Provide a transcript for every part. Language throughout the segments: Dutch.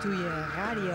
Ratatouille Radio.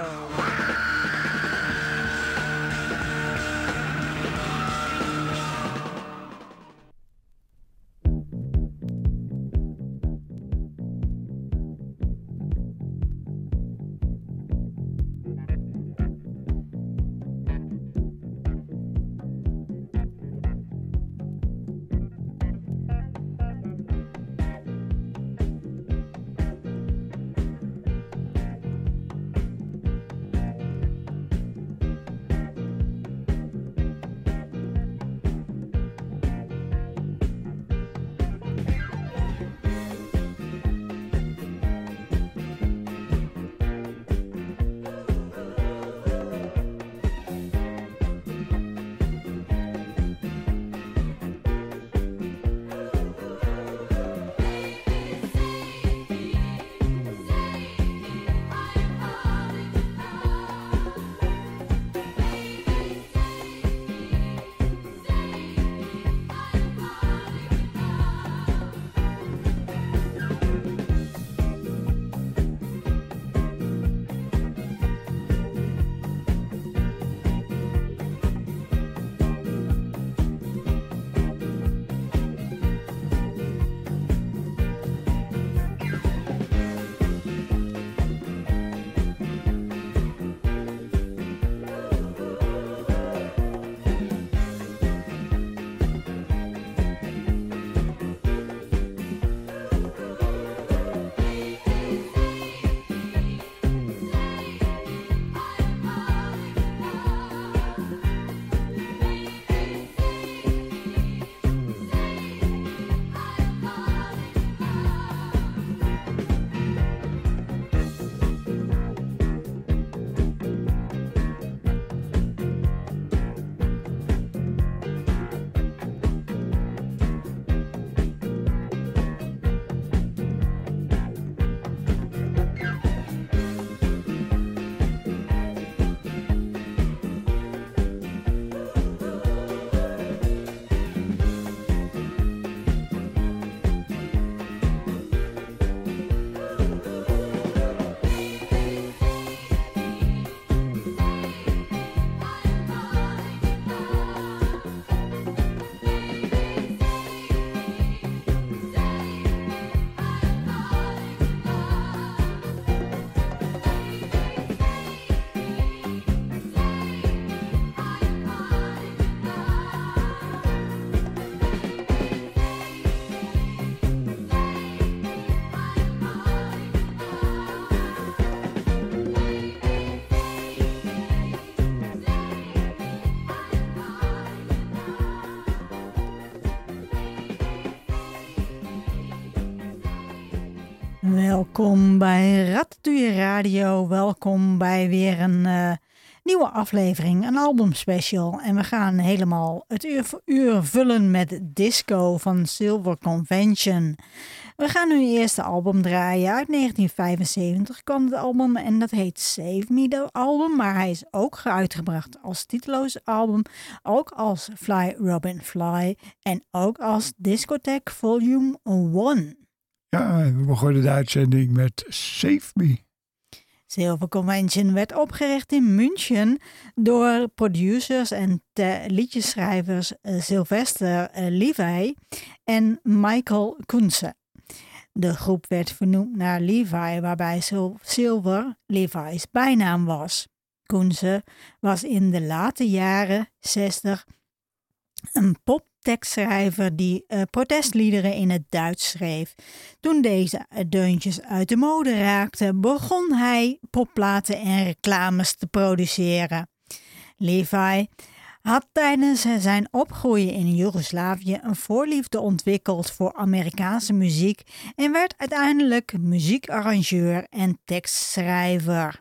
Welkom bij Ratatouille Radio. Welkom bij weer een nieuwe aflevering, een albumspecial. En we gaan helemaal het uur vullen met disco van Silver Convention. We gaan nu het eerste album draaien. Uit 1975 kwam het album en dat heet Save Me, de album. Maar hij is ook uitgebracht als titeloos album, ook als Fly Robin Fly en ook als Discotheque Volume 1. Ja, we begonnen de uitzending met Save Me. Silver Convention werd opgericht in München door producers en liedjeschrijvers Sylvester Levy en Michael Kunze. De groep werd vernoemd naar Levy, waarbij Silver Levy's bijnaam was. Kunze was in de late jaren 60 een poptekstschrijver die protestliederen in het Duits schreef. Toen deze deuntjes uit de mode raakten, begon hij popplaten en reclames te produceren. Levy had tijdens zijn opgroeien in Joegoslavië een voorliefde ontwikkeld voor Amerikaanse muziek en werd uiteindelijk muziekarrangeur en tekstschrijver.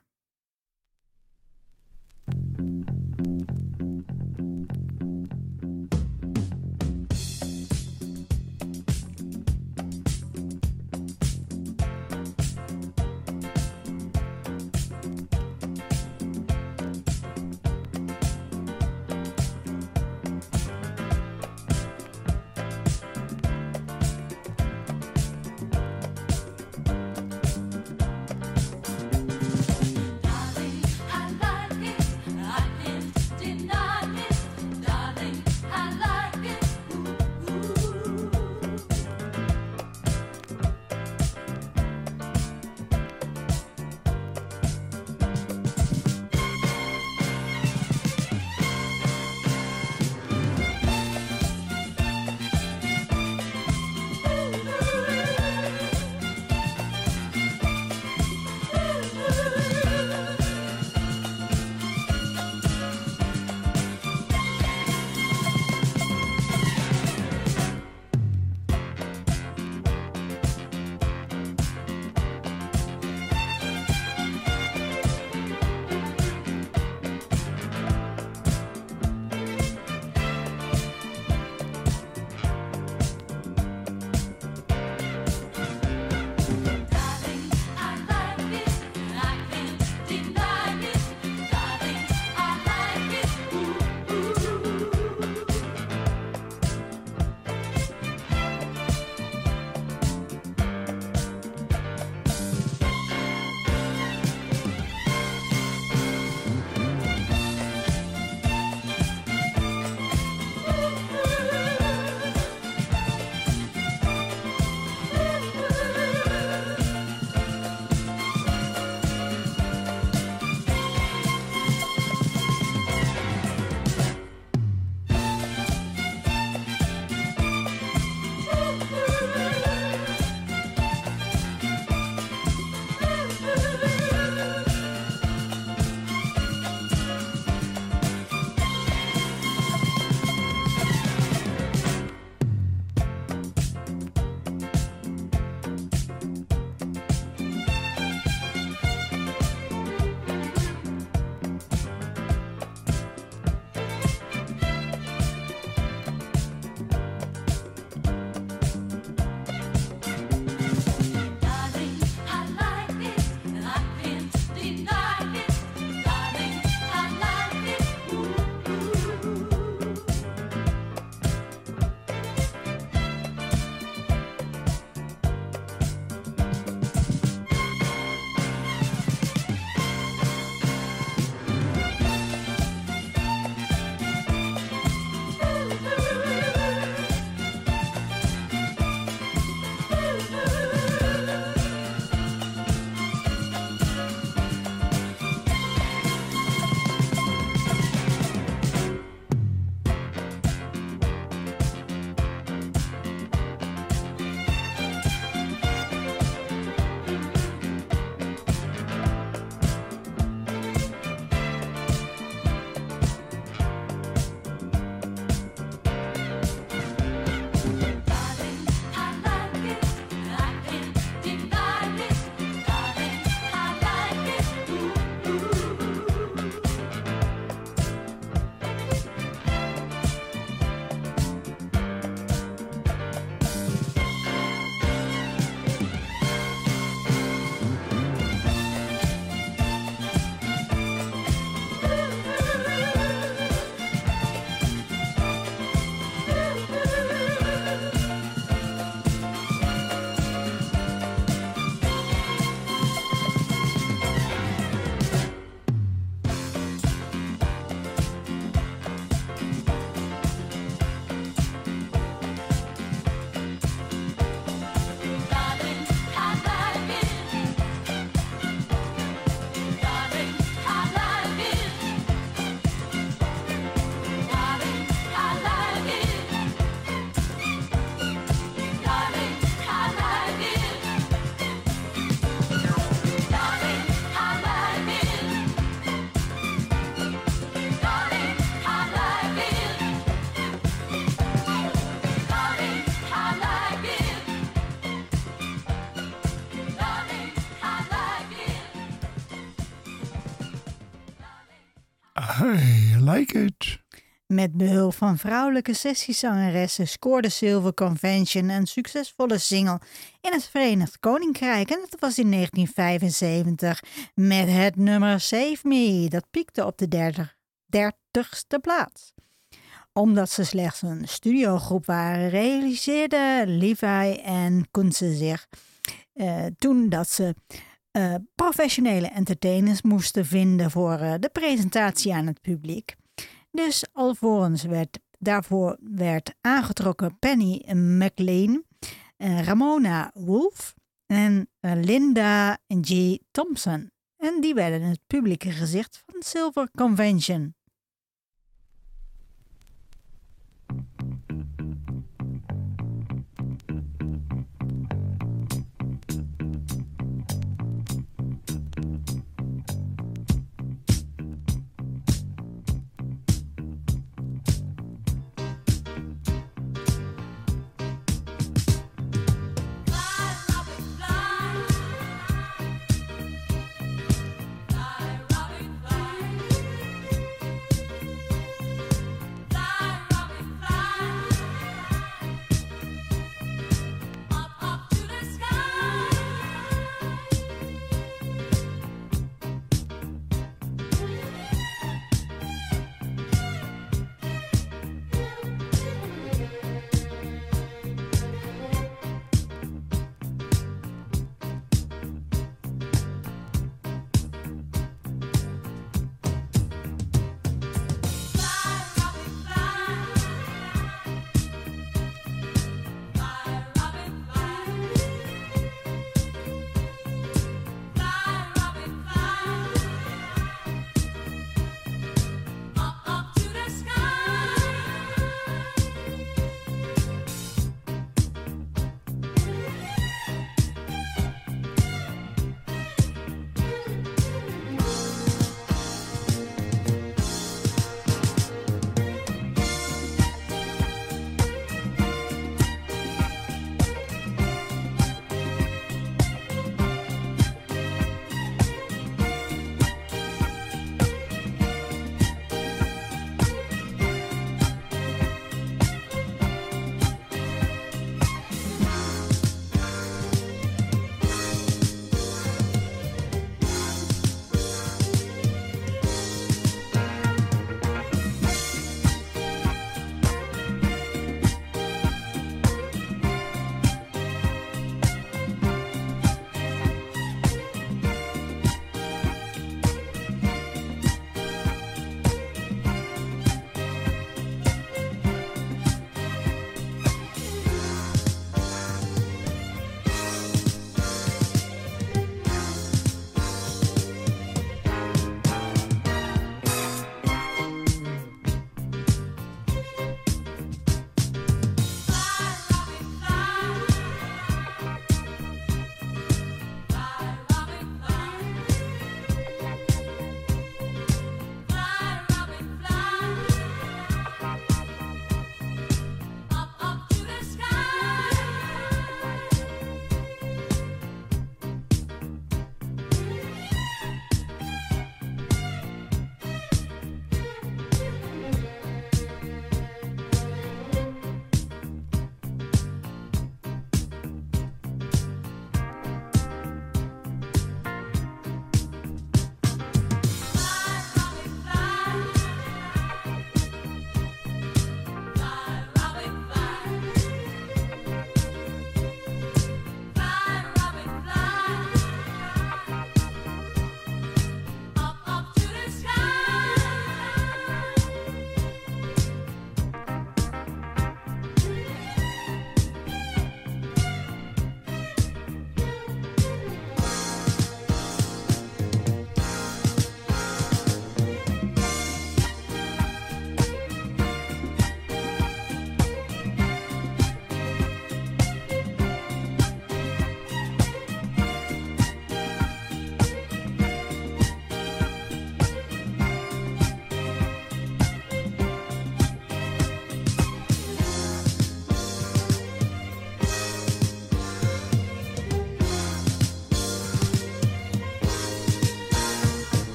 I like it. Met behulp van vrouwelijke sessiezangeressen scoorde Silver Convention een succesvolle single in het Verenigd Koninkrijk. En dat was in 1975 met het nummer Save Me. Dat piekte op de 30ste plaats. Omdat ze slechts een studiogroep waren, realiseerden Levi en Kunze zich toen dat ze professionele entertainers moesten vinden voor de presentatie aan het publiek. Dus alvorens daarvoor werd aangetrokken Penny McLean, Ramona Wolf en Linda G. Thompson. En die werden het publieke gezicht van Silver Convention.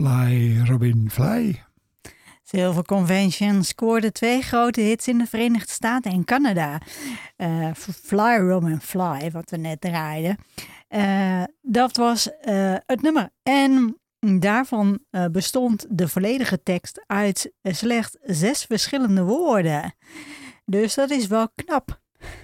Fly, Robin, Fly. Silver Convention scoorde 2 grote hits in de Verenigde Staten en Canada. Fly, Robin, Fly, wat we net draaiden. Dat was het nummer. En daarvan bestond de volledige tekst uit slechts 6 verschillende woorden. Dus dat is wel knap.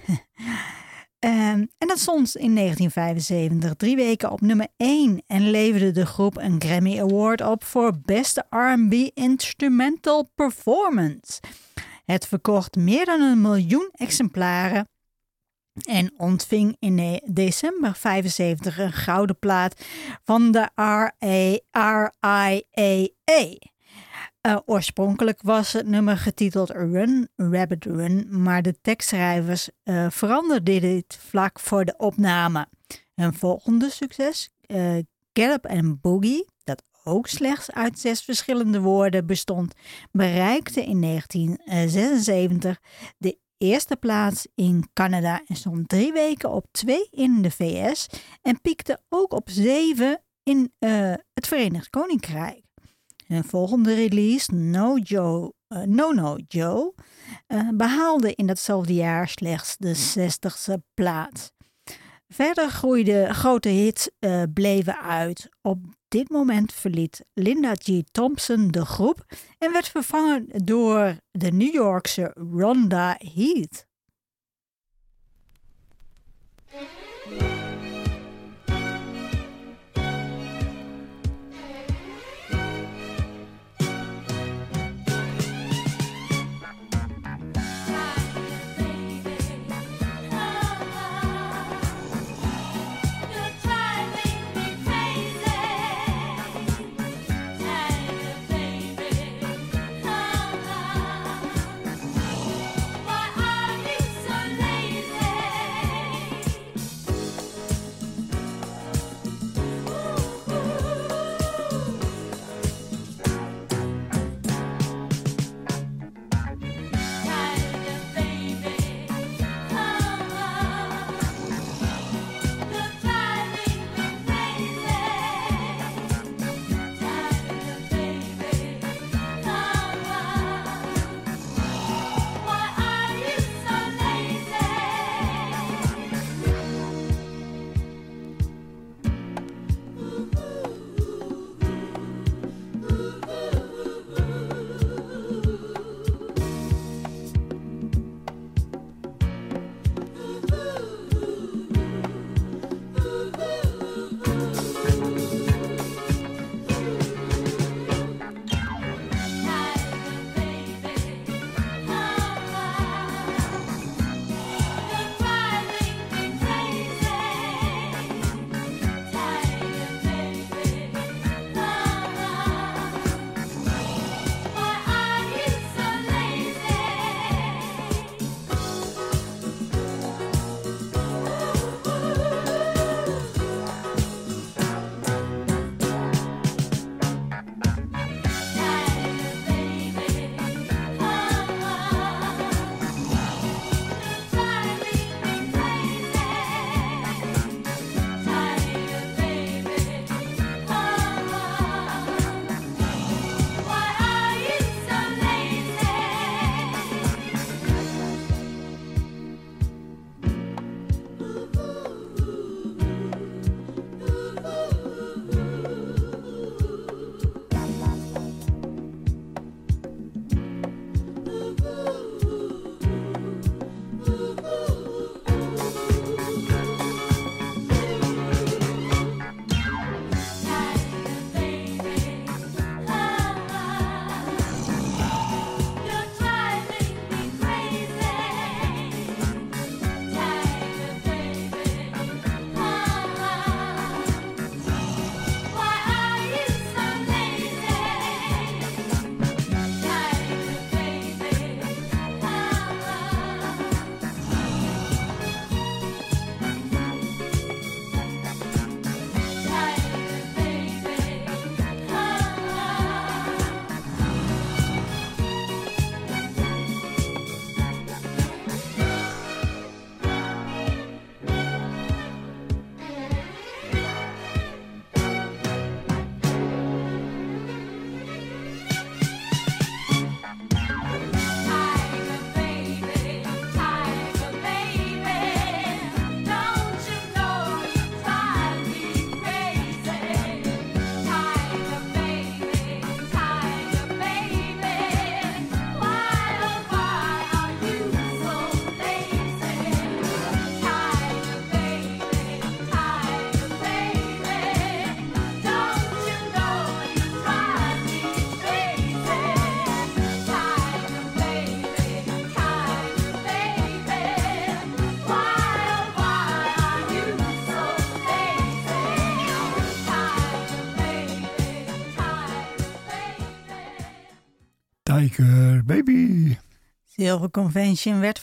En dat stond in 1975 3 weken op nummer 1 en leverde de groep een Grammy Award op voor beste R&B Instrumental Performance. Het verkocht meer dan 1 miljoen exemplaren en ontving in december 75 een gouden plaat van de RIAA. Oorspronkelijk was het nummer getiteld Run, Rabbit Run, maar de tekstschrijvers veranderden dit vlak voor de opname. Hun volgende succes, Get Up and Boogie, dat ook slechts uit 6 verschillende woorden bestond, bereikte in 1976 de eerste plaats in Canada en stond 3 weken op 2 in de VS en piekte ook op 7 in het Verenigd Koninkrijk. Hun volgende release, No No Joe, behaalde in datzelfde jaar slechts de 60ste plaats. Verder groeide grote hits bleven uit. Op dit moment verliet Linda G. Thompson de groep en werd vervangen door de New Yorkse Rhonda Heath. Tiger Baby. Silver Convention werd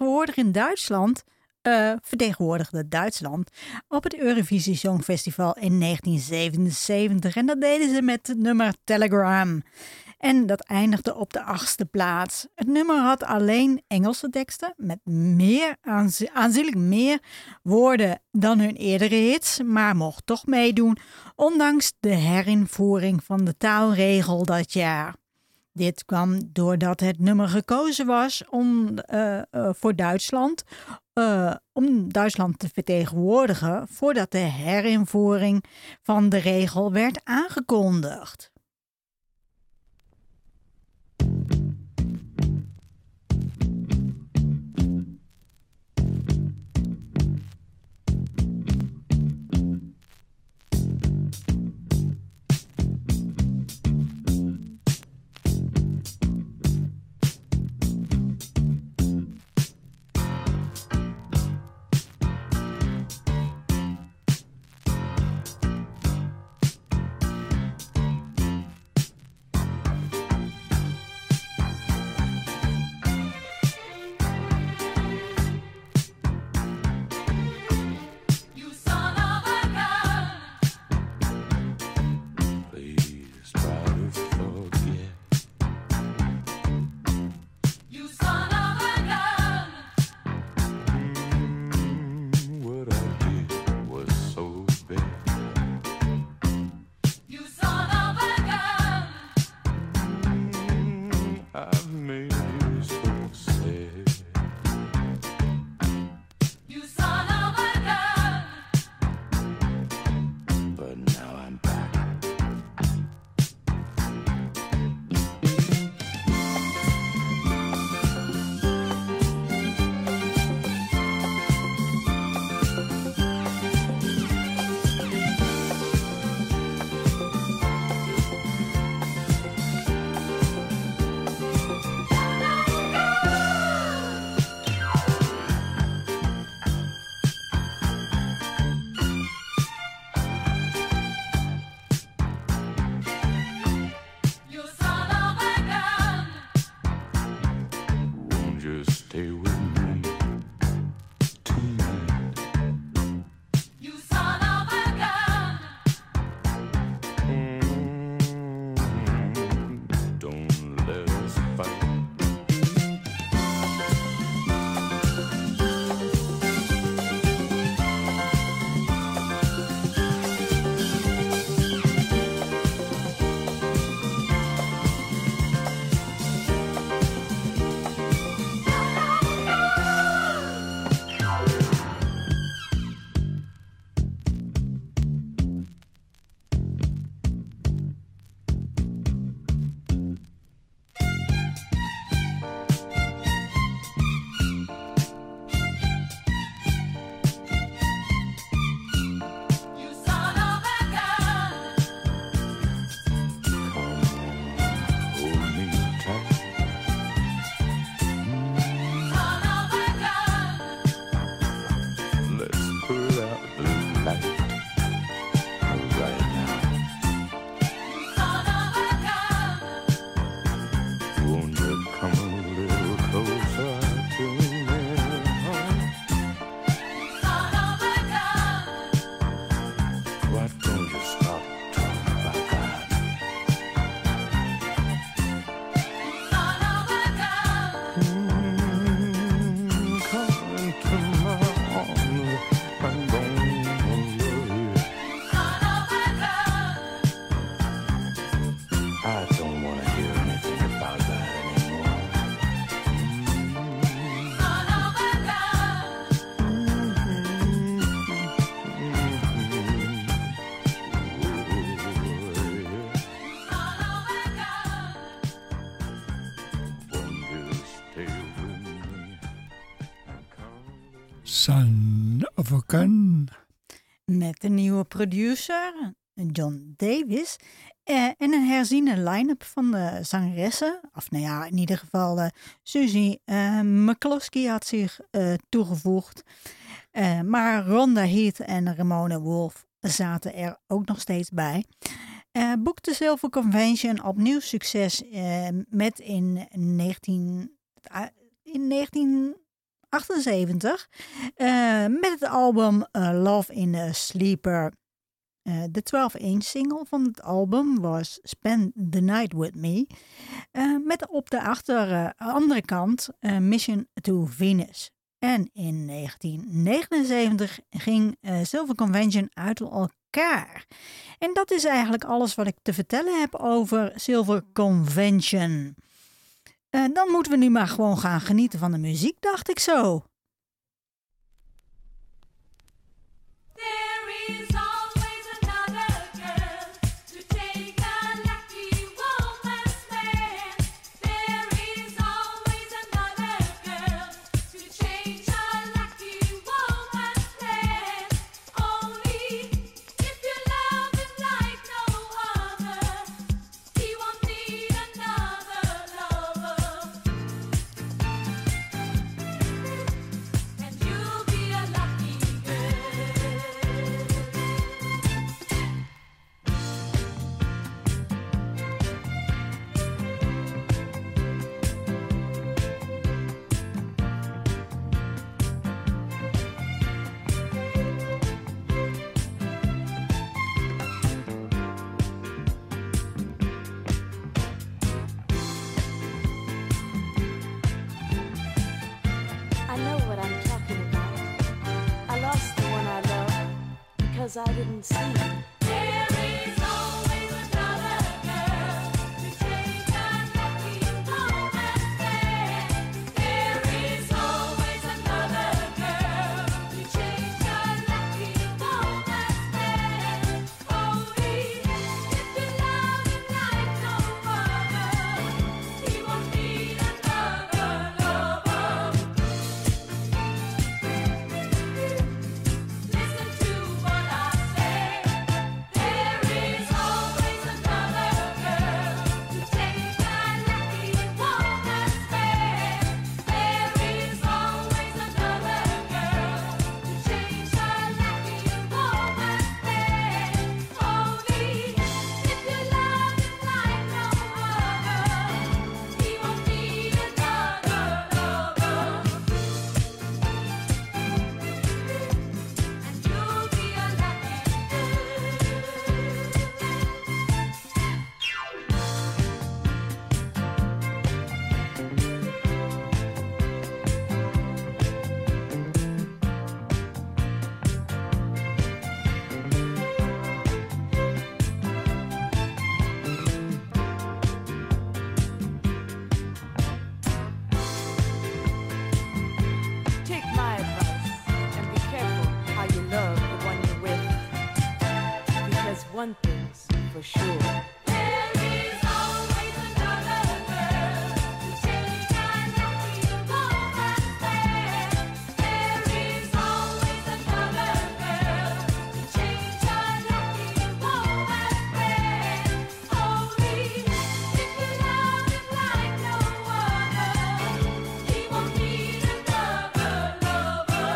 vertegenwoordigde Duitsland op het Eurovisie Songfestival in 1977. En dat deden ze met het nummer Telegram. En dat eindigde op de 8e plaats. Het nummer had alleen Engelse teksten met aanzienlijk meer woorden dan hun eerdere hits, maar mocht toch meedoen, ondanks de herinvoering van de taalregel dat jaar. Dit kwam doordat het nummer gekozen was voor Duitsland, om Duitsland te vertegenwoordigen voordat de herinvoering van de regel werd aangekondigd. Son of a Gun. Met de nieuwe producer John Davis en een herziene line-up van de zangeressen. Of nou ja, in ieder geval Susie McCloskey had zich toegevoegd. Maar Rhonda Heath en Ramona Wolf zaten er ook nog steeds bij. Boekte Silver Convention opnieuw succes met in 1978 met het album Love in a Sleeper. De 12-inch single van het album was Spend the Night With Me. Met op de andere kant Mission to Venus. En in 1979 ging Silver Convention uit elkaar. En dat is eigenlijk alles wat ik te vertellen heb over Silver Convention. Dan moeten we nu maar gewoon gaan genieten van de muziek, dacht ik zo. I didn't see. There is always another girl to take a lucky woman's place. There is always another girl to change a lucky woman's place. Only if you love him like no other, he won't need another lover. Listen to what I say. There is always another girl to take a lucky woman's place. There is always another girl to change a lucky woman's place. Only if you love him like no other, he won't need another lover. And you'll be a lucky Take my advice and be careful how you love the one you're with. Because one thing's for sure. There is always another girl to take a lucky woman's place. There is always another girl to change a lucky woman's place. Only if you love him like no other, he won't need another lover.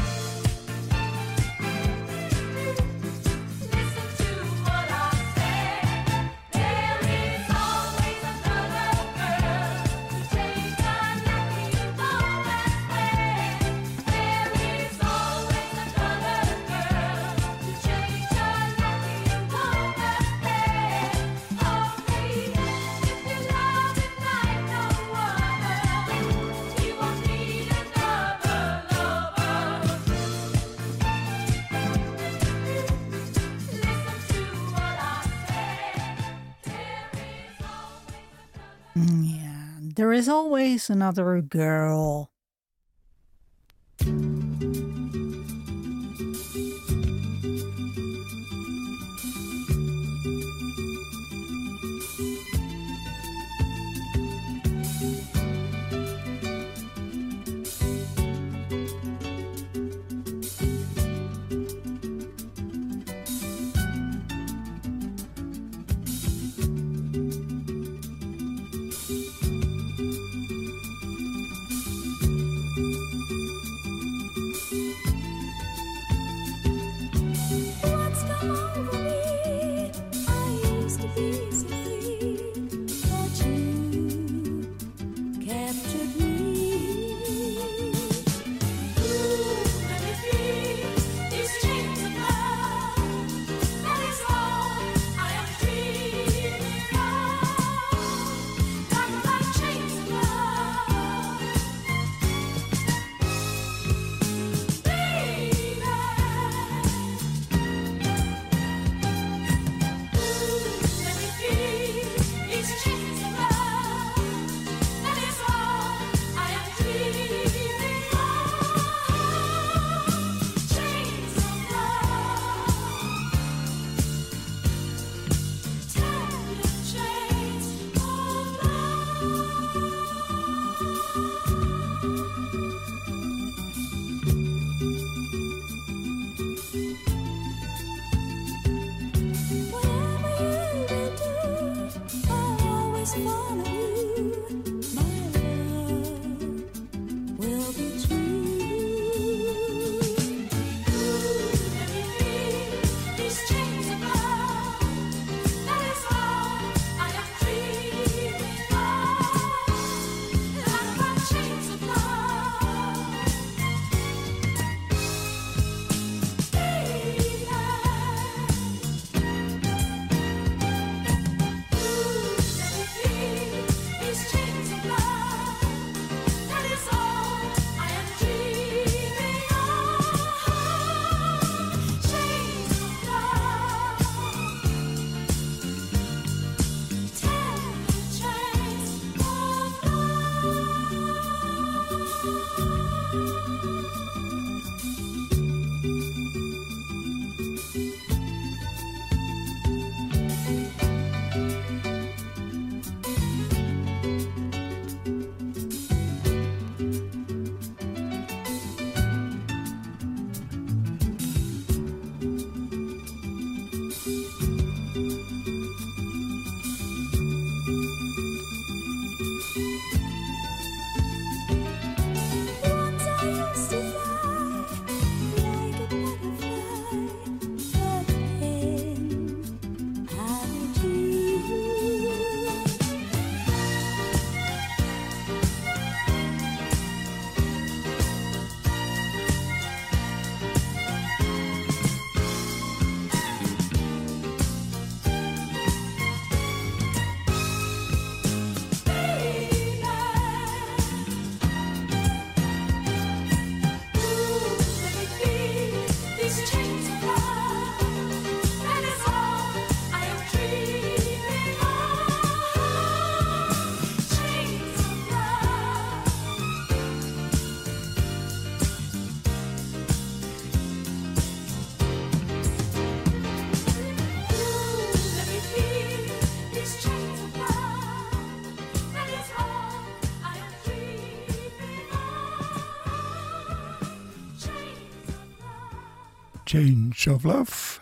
Listen to what I say. There is always another girl to take a lucky woman's place. There is always another girl to change a lucky woman's place. Only if you love him like no other, he won't need another lover. Listen to what I say. There is always another girl. Chains of Love.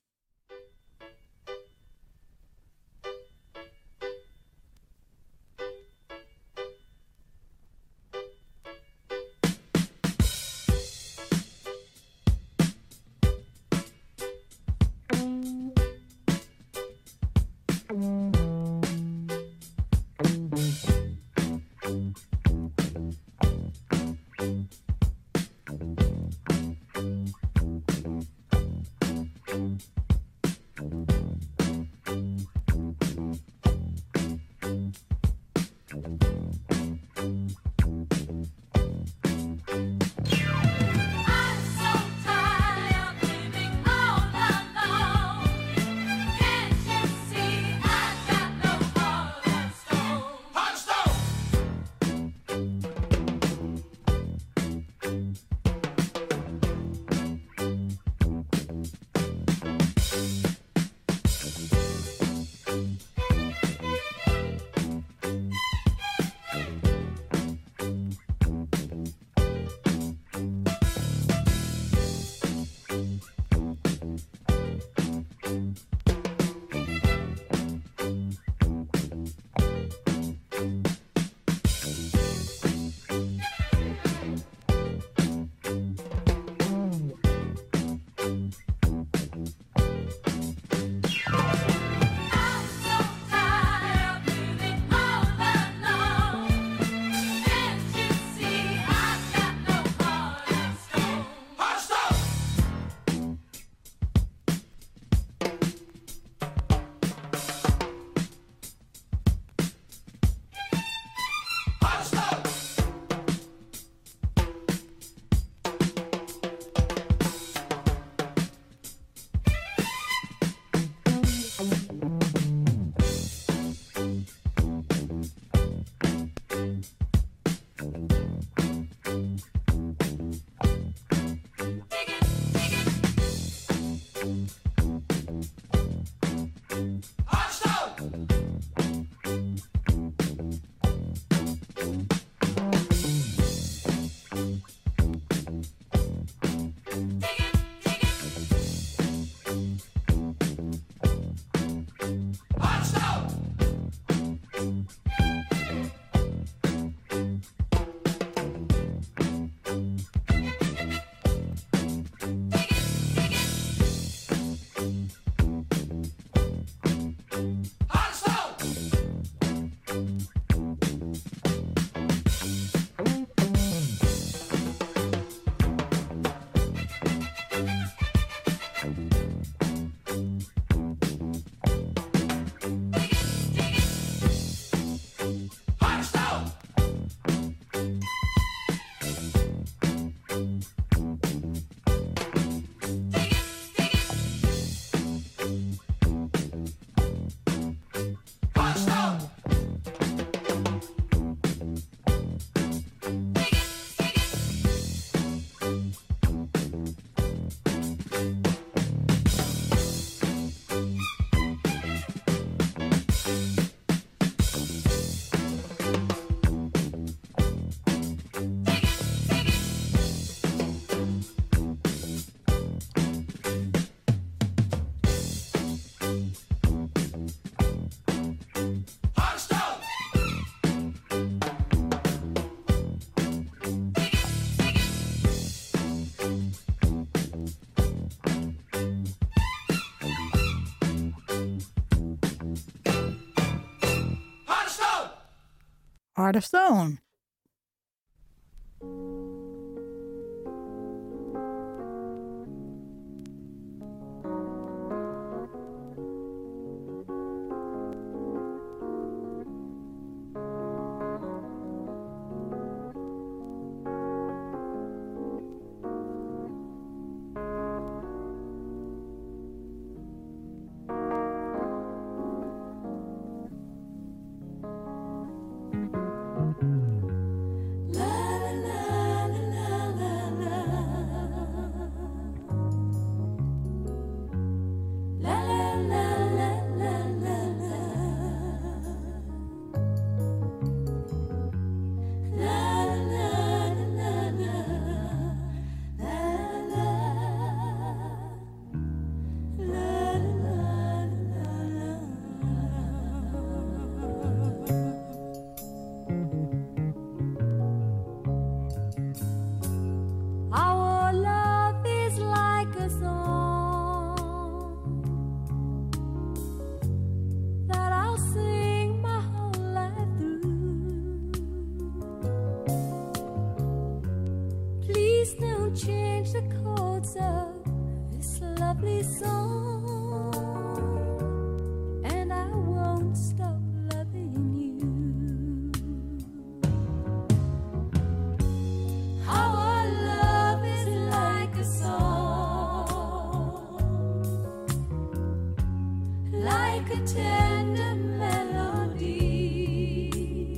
Heart of Stone. change the chords of this lovely song, and I won't stop loving you. Our love is like a song, like a tender melody.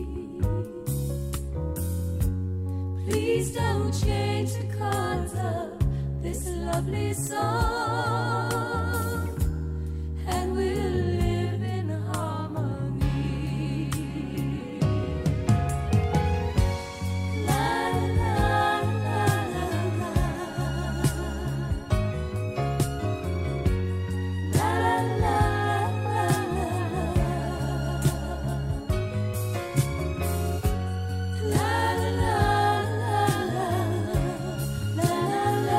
Please don't change the chords of this lovely song, and we'll live in harmony. La la la la la. La la la la la. La la la la la la.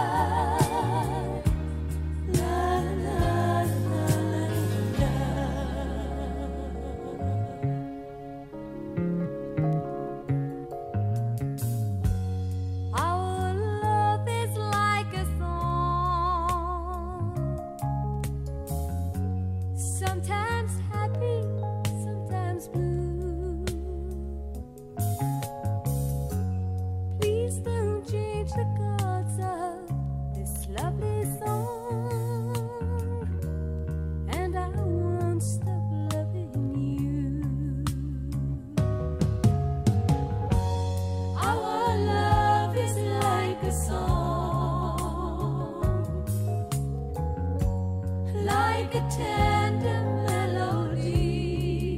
Our love is like a song, sometimes happy, sometimes blue. Please don't change the chords of this lovely song, and I won't stop loving you. Our love is like a song, like a tender melody.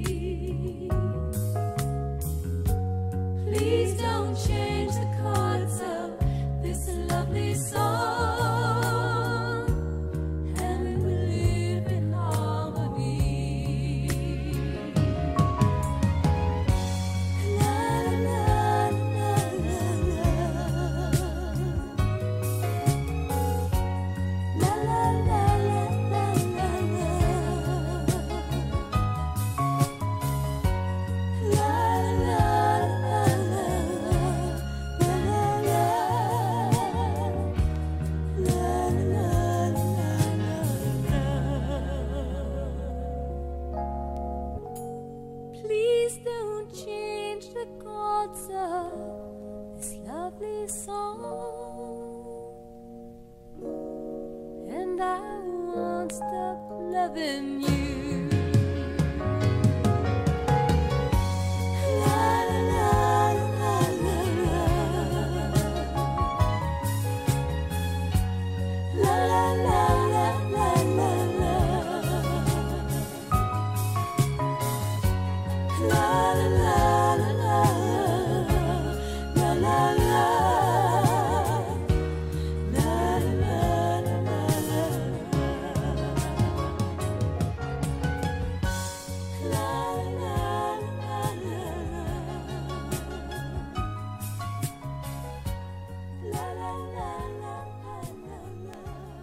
Please don't change the chords of this lovely song, and we will live in harmony. La la la la la. La la la la la la la. La la la la la la. La la la la. Please don't change the chords of this lovely song, and I won't stop loving you. La la la la la la. La la la la la la la. La la la la la. La la la. La la la la la. La la la la la. La la la la la la.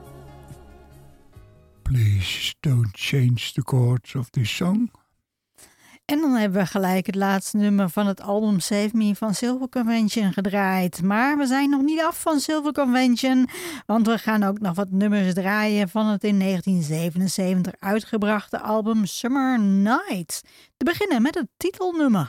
Please don't change the chords of this song. En dan hebben we gelijk het laatste nummer van het album Save Me van Silver Convention gedraaid. Maar we zijn nog niet af van Silver Convention, want we gaan ook nog wat nummers draaien van het in 1977 uitgebrachte album Summer Nights. Te beginnen met het titelnummer.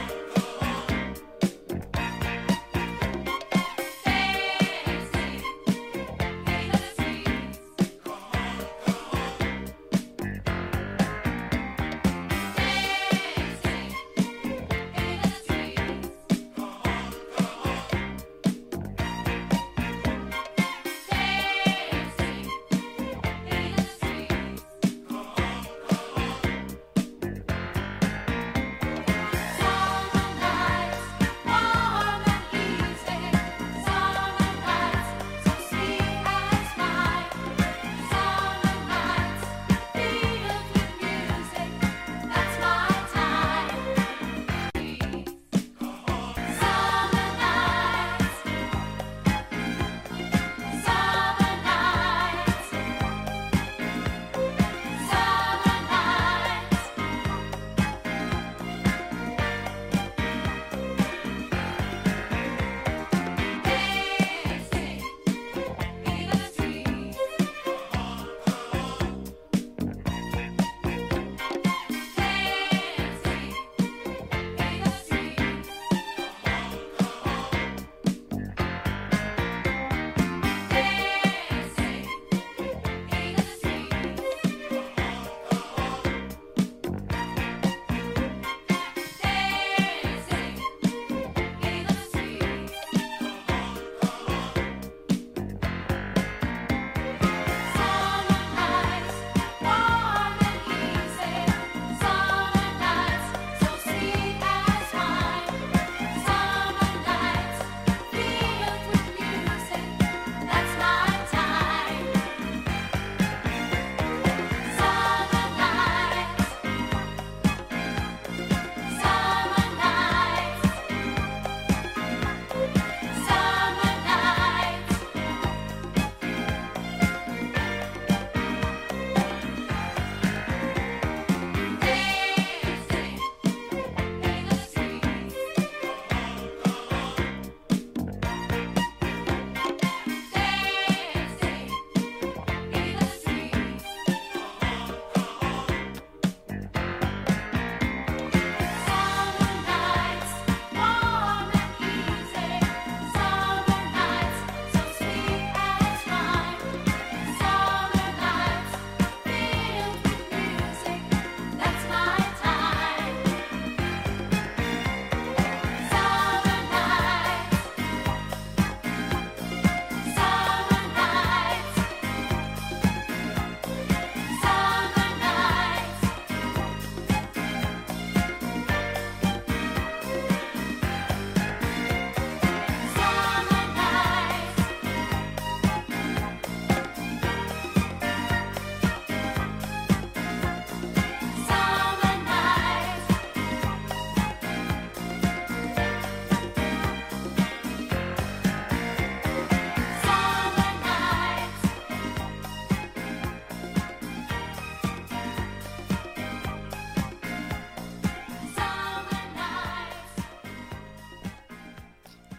Dancing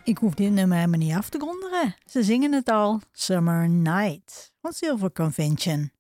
Ik hoef dit nummer helemaal niet af te gronderen. Ze zingen het al. Summer Night van Silver Convention.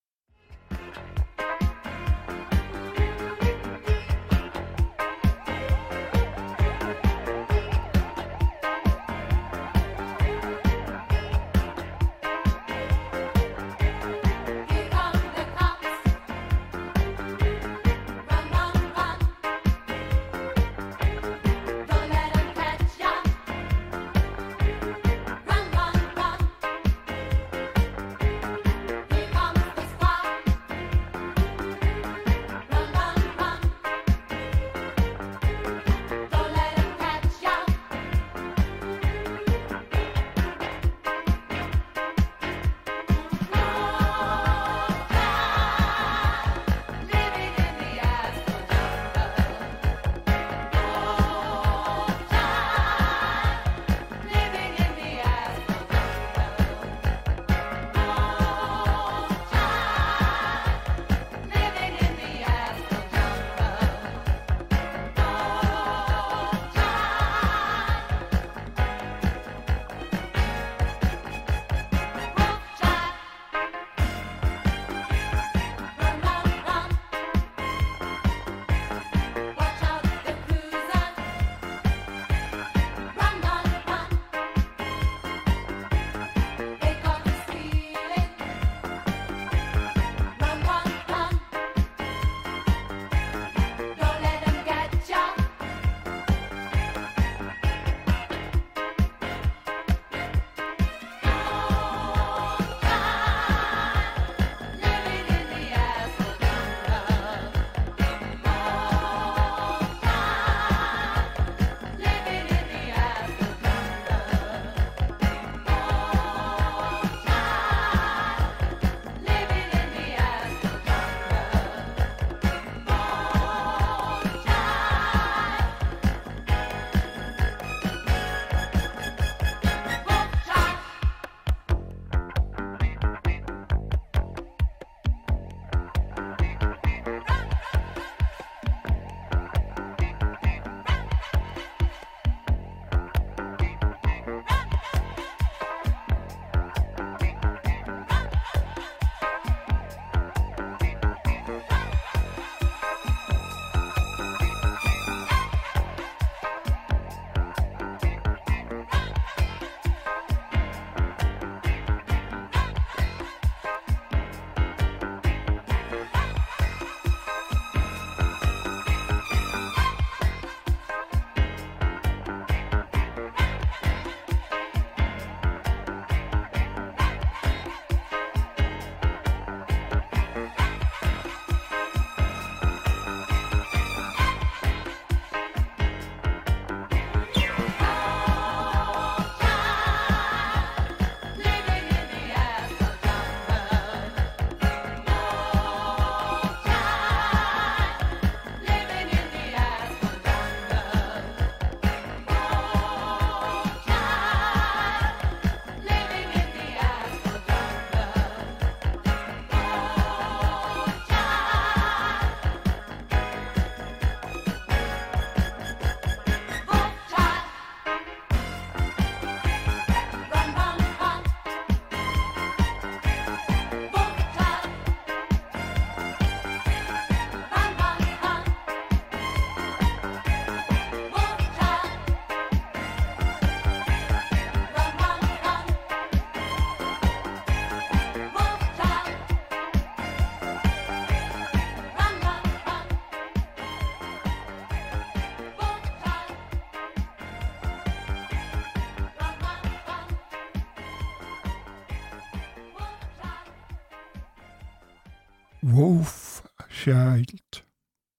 Wolfchild.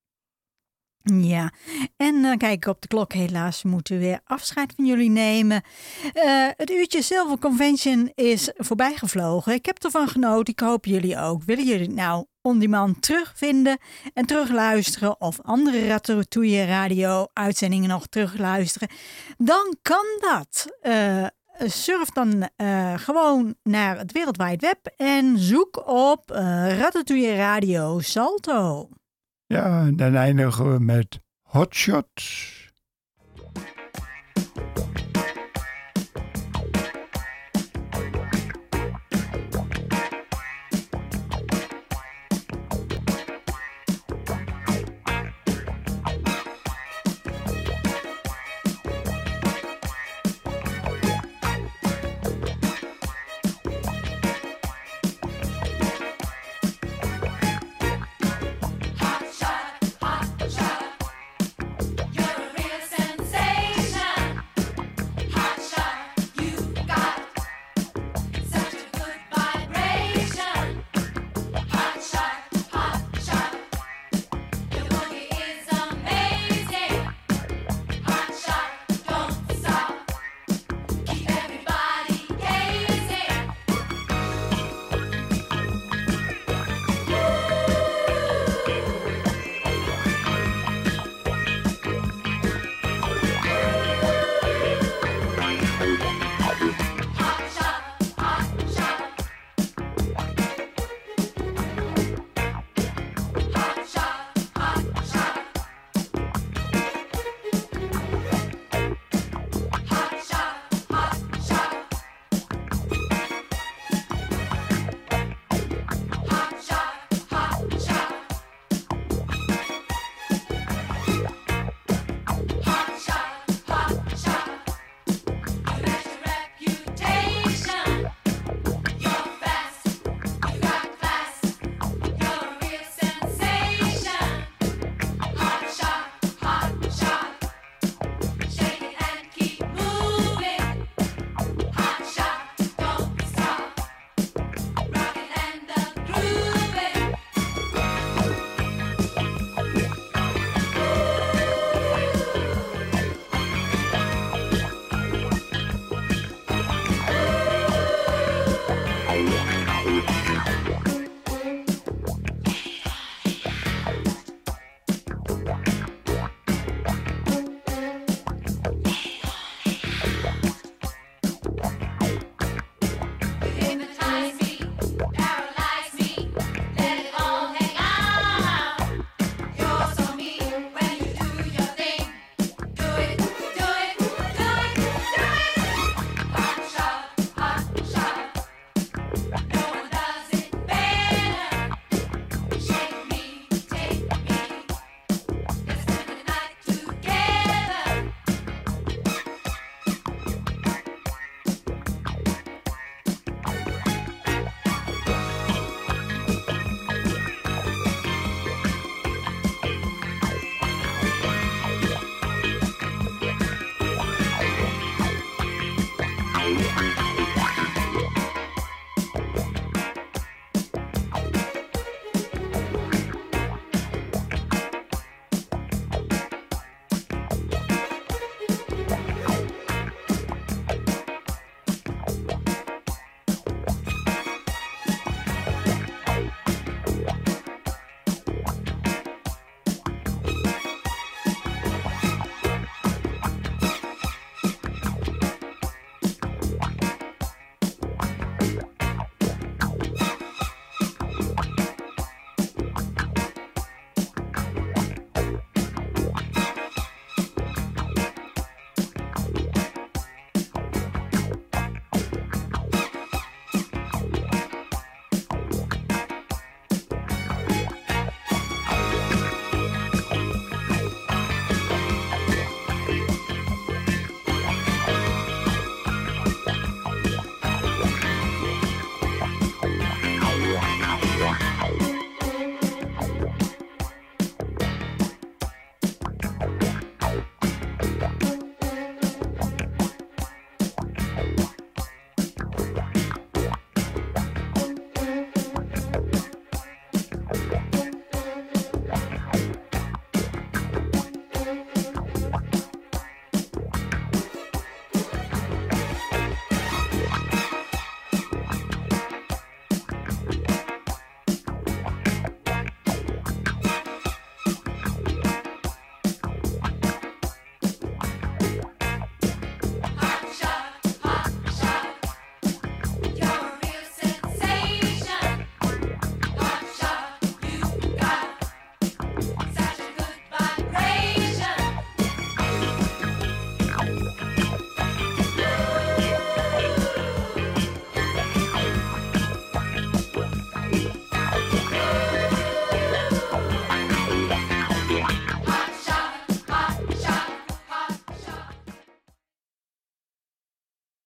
Ja, en dan kijk ik op de klok. Helaas moeten we weer afscheid van jullie nemen. Het uurtje Silver Convention is voorbij gevlogen. Ik heb ervan genoten. Ik hoop jullie ook. Willen jullie het nou on demand terugvinden en terugluisteren of andere Ratatouille Radio uitzendingen nog terugluisteren? Dan kan dat. Surf dan gewoon naar het World Wide Web en zoek op Ratatouille Radio Salto. Ja, en dan eindigen we met Hot Shots.